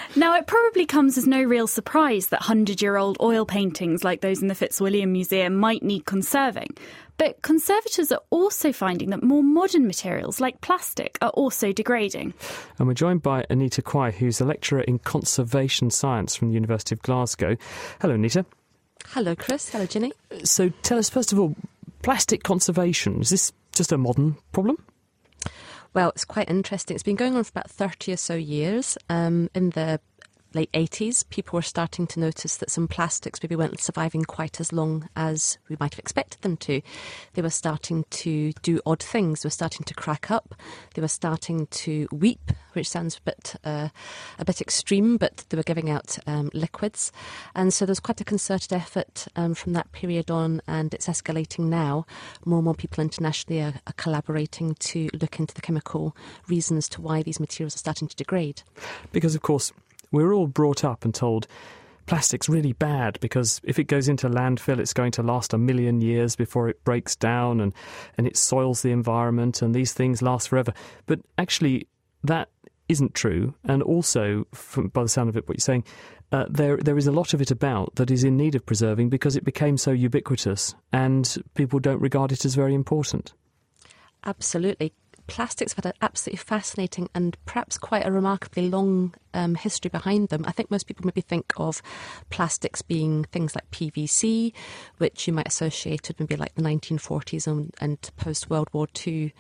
Now, it probably comes as no real surprise that 100-year-old oil paintings like those in the Fitzwilliam Museum might need conserving. But conservators are also finding that more modern materials like plastic are also degrading. And we're joined by Anita Quay, who's a lecturer in conservation science from the University of Glasgow. Hello, Anita. Hello, Chris. Hello, Ginny. So tell us, first of all, plastic conservation, is this just a modern problem? Well, it's quite interesting. It's been going on for about 30 or so years. In the late 80s, people were starting to notice that some plastics maybe weren't surviving quite as long as we might have expected them to. They were starting to do odd things. They were starting to crack up. They were starting to weep, which sounds a bit extreme, but they were giving out liquids. And so there's quite a concerted effort from that period on, and it's escalating now. More and more people internationally are collaborating to look into the chemical reasons to why these materials are starting to degrade. Because, of course, we're all brought up and told plastic's really bad because if it goes into landfill, it's going to last 1 million years before it breaks down and it soils the environment and these things last forever. But actually, that isn't true. And also, by the sound of it, what you're saying, there is a lot of it about that is in need of preserving because it became so ubiquitous and people don't regard it as very important. Absolutely. Plastics have had an absolutely fascinating and perhaps quite a remarkably long history behind them. I think most people maybe think of plastics being things like PVC, which you might associate with maybe like the 1940s and post-World War II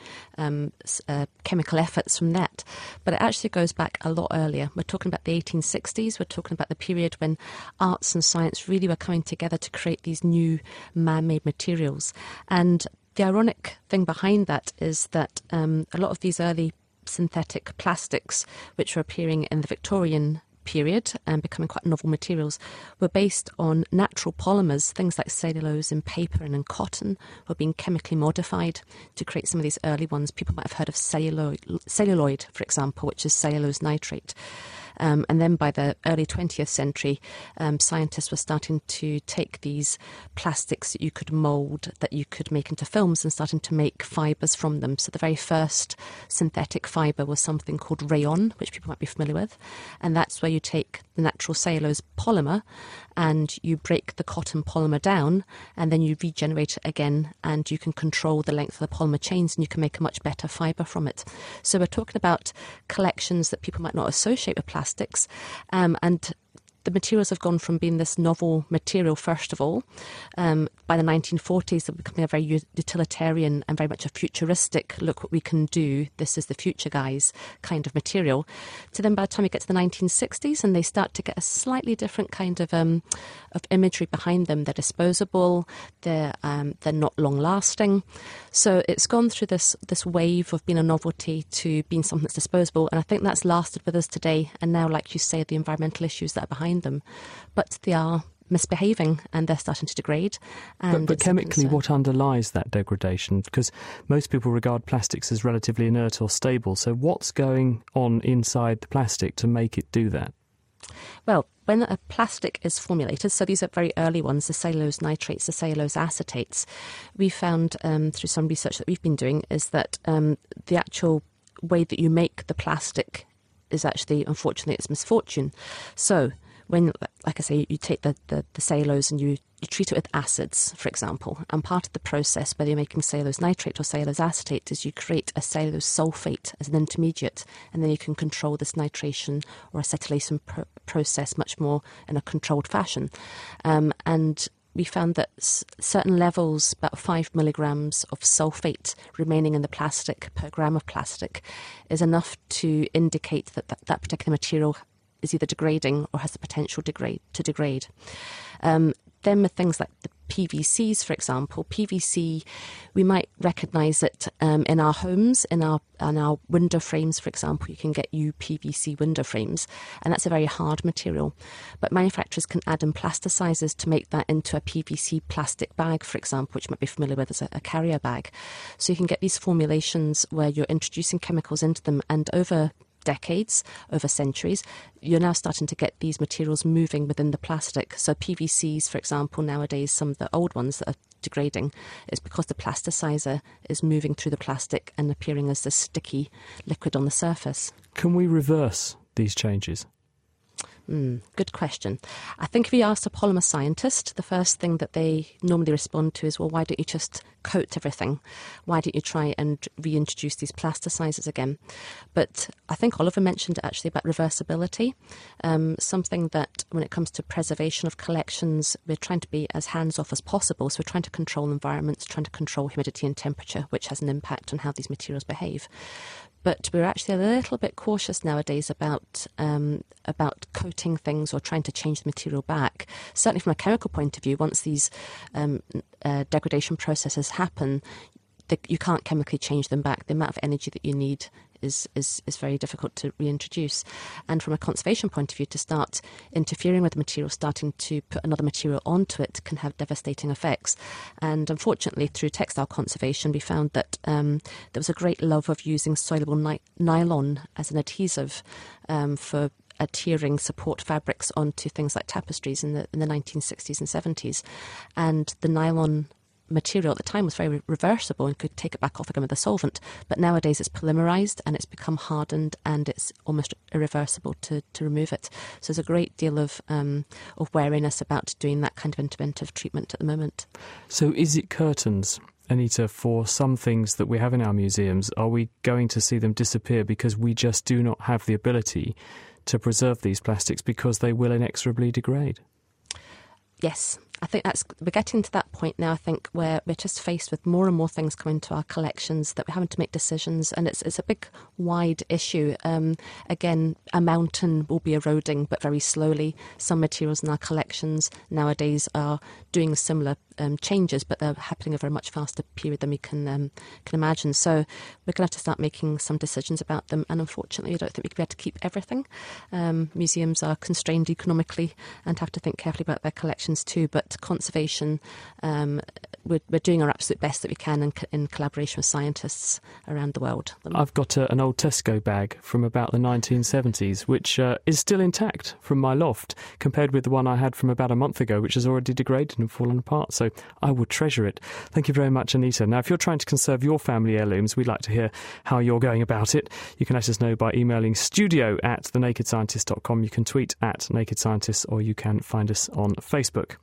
chemical efforts from that. But it actually goes back a lot earlier. We're talking about the 1860s. We're talking about the period when arts and science really were coming together to create these new man-made materials. And the ironic thing behind that is that a lot of these early synthetic plastics, which were appearing in the Victorian period and becoming quite novel materials, were based on natural polymers. Things like cellulose in paper and in cotton were being chemically modified to create some of these early ones. People might have heard of celluloid, for example, which is cellulose nitrate. And then by the early 20th century, scientists were starting to take these plastics that you could mould, that you could make into films, and starting to make fibres from them. So the very first synthetic fibre was something called rayon, which people might be familiar with. And that's where you take the natural cellulose polymer and you break the cotton polymer down, and then you regenerate it again, and you can control the length of the polymer chains, and you can make a much better fibre from it. So we're talking about collections that people might not associate with plastics, and the materials have gone from being this novel material, first of all. By the 1940s, they're becoming a very utilitarian and very much a futuristic, look what we can do, this is the future, guys, kind of material. To then by the time we get to the 1960s, and they start to get a slightly different kind of imagery behind them. They're disposable, they're not long-lasting. So it's gone through this wave of being a novelty to being something that's disposable, and I think that's lasted with us today. And now, like you say, the environmental issues that are behind them, but they are misbehaving and they're starting to degrade. And but chemically, what underlies that degradation? Because most people regard plastics as relatively inert or stable. So what's going on inside the plastic to make it do that? Well, when a plastic is formulated, so these are very early ones, the cellulose nitrates, the cellulose acetates, we found through some research that we've been doing is that the actual way that you make the plastic is actually, unfortunately, it's misfortune. So when, like I say, you take the cellulose and you treat it with acids, for example, and part of the process, whether you're making cellulose nitrate or cellulose acetate, is you create a cellulose sulfate as an intermediate, and then you can control this nitration or acetylation process much more in a controlled fashion. And we found that certain levels, about 5 milligrams of sulfate remaining in the plastic per gram of plastic, is enough to indicate that that particular material is either degrading or has the potential to degrade. Then with things like the PVCs, for example, PVC, we might recognise it in our homes, in our window frames, for example. You can get UPVC window frames, and that's a very hard material. But manufacturers can add in plasticizers to make that into a PVC plastic bag, for example, which you might be familiar with as a carrier bag. So you can get these formulations where you're introducing chemicals into them, and over decades, over centuries, you're now starting to get these materials moving within the plastic. So PVCs, for example, nowadays, some of the old ones that are degrading, is because the plasticizer is moving through the plastic and appearing as this sticky liquid on the surface. Can we reverse these changes? Good question. I think if you ask a polymer scientist, the first thing that they normally respond to is, well, why don't you just coat everything? Why don't you try and reintroduce these plasticizers again? But I think Oliver mentioned it actually about reversibility, something that when it comes to preservation of collections, we're trying to be as hands-off as possible. So we're trying to control environments, trying to control humidity and temperature, which has an impact on how these materials behave. But we're actually a little bit cautious nowadays about coating things or trying to change the material back. Certainly from a chemical point of view, once these degradation processes happen, you can't chemically change them back. The amount of energy that you need is very difficult to reintroduce. And from a conservation point of view, to start interfering with the material, starting to put another material onto it can have devastating effects. And unfortunately, through textile conservation, we found that there was a great love of using soluble nylon as an adhesive for adhering support fabrics onto things like tapestries in the 1960s and 70s. And the nylon material at the time was very reversible and could take it back off again with a solvent, but nowadays it's polymerized and it's become hardened and it's almost irreversible to remove it. So there's a great deal of wariness about doing that kind of interventive treatment at the moment. So is it curtains, Anita, for some things that we have in our museums? Are we going to see them disappear because we just do not have the ability to preserve these plastics because they will inexorably degrade? Yes. I think we're getting to that point now, I think, where we're just faced with more and more things coming to our collections that we're having to make decisions, and it's a big, wide issue. Again, a mountain will be eroding, but very slowly. Some materials in our collections nowadays are doing similar changes, but they're happening over a much faster period than we can imagine. So we're going to have to start making some decisions about them, and unfortunately, I don't think we can be able to keep everything. Museums are constrained economically and have to think carefully about their collections too, but conservation, we're doing our absolute best that we can in collaboration with scientists around the world. I've got an old Tesco bag from about the 1970s, which is still intact from my loft, compared with the one I had from about a month ago, which has already degraded and fallen apart. So I would treasure it. Thank you very much, Anita. Now, if you're trying to conserve your family heirlooms, we'd like to hear how you're going about it. You can let us know by emailing studio@thenakedscientist.com. You can tweet @nakedscientists, or you can find us on Facebook.